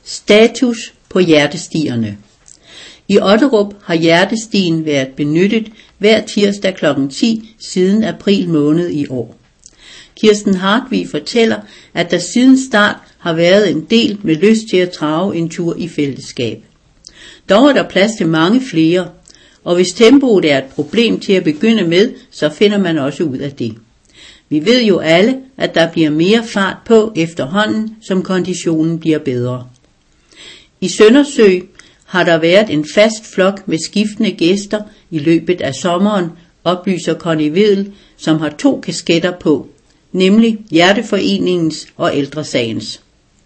Status på hjertestierne. I Otterup har hjertestien været benyttet hver tirsdag kl. 10 siden april måned i år. Kirsten Hartvig fortæller, at der siden start har været en del med lyst til at trave en tur i fællesskab. Dog er der plads til mange flere, og hvis tempoet er et problem til at begynde med, så finder man også ud af det. Vi ved jo alle, at der bliver mere fart på efterhånden, som konditionen bliver bedre. I Søndersø har der været en fast flok med skiftende gæster i løbet af sommeren, oplyser Conny Wedel, som har 2 kasketter på, nemlig Hjerteforeningens og Ældresagens.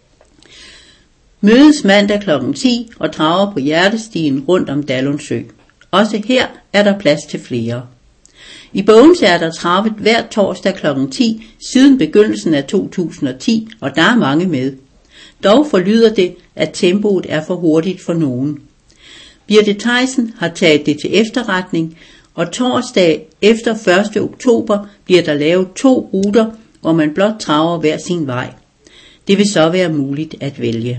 Mødes mandag kl. 10 og traver på hjertestien rundt om Dallundsø. Også her er der plads til flere. I Bogense er der travet hver torsdag kl. 10 siden begyndelsen af 2010, og der er mange med. Dog forlyder det, at tempoet er for hurtigt for nogen. Birte Theisen har taget det til efterretning, og torsdag efter 1. oktober bliver der lavet 2 ruter, hvor man blot traver hver sin vej. Det vil så være muligt at vælge.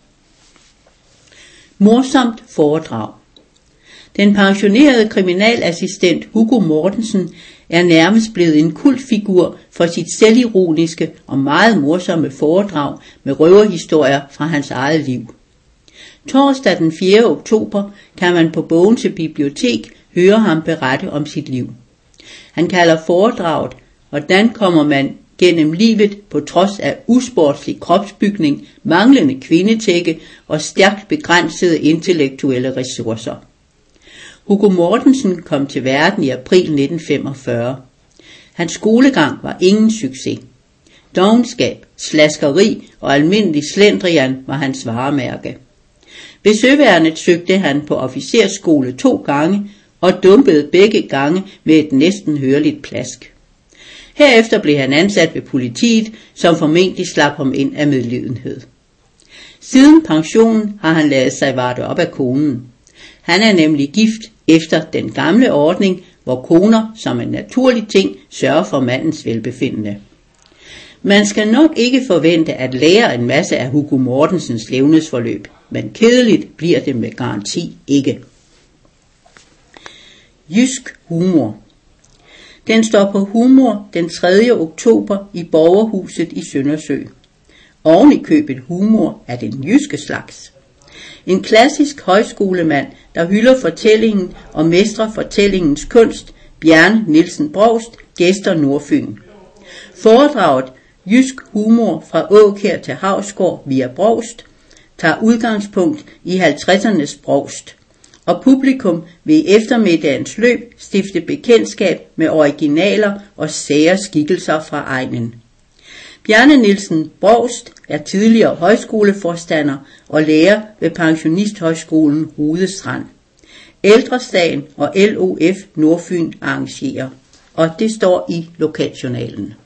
Morsomt foredrag. Den pensionerede kriminalassistent Hugo Mortensen er nærmest blevet en kultfigur for sit selvironiske og meget morsomme foredrag med røverhistorier fra hans eget liv. Torsdag den 4. oktober kan man på Bogense Bibliotek høre ham berette om sit liv. Han kalder foredraget, hvordan kommer man gennem livet på trods af usportslig kropsbygning, manglende kvindetække og stærkt begrænsede intellektuelle ressourcer. Hugo Mortensen kom til verden i april 1945. Hans skolegang var ingen succes. Dovenskab, slaskeri og almindelig slendrian var hans varemærke. Ved Søværnet søgte han på officersskole 2 gange og dumpede begge gange med et næsten hørligt plask. Herefter blev han ansat ved politiet, som formentlig slap ham ind af medlidenhed. Siden pensionen har han ladet sig varte op af konen. Han er nemlig gift efter den gamle ordning, hvor koner som en naturlig ting sørger for mandens velbefindende. Man skal nok ikke forvente at lære en masse af Hugo Mortensens levnedsforløb, men kedeligt bliver det med garanti ikke. Jysk humor. Den står på humor den 3. oktober i Borgerhuset i Søndersø. Oven i købet humor er den jyske slags. En klassisk højskolemand, der hylder fortællingen og mestrer fortællingens kunst, Bjarne Nielsen Brovst, gæster Nordfyn. Foredraget Jysk humor fra Aakjær til Hausgaard via Brovst tager udgangspunkt i 50'ernes Brovst, og publikum vil i eftermiddagens løb stifte bekendtskab med originaler og sære skikkelser fra egnen. Bjarne Nielsen Brovst er tidligere højskoleforstander og lærer ved pensionisthøjskolen Rude Strand. Ældresagen og LOF Nordfyn arrangerer, og det står i lokaljournalen.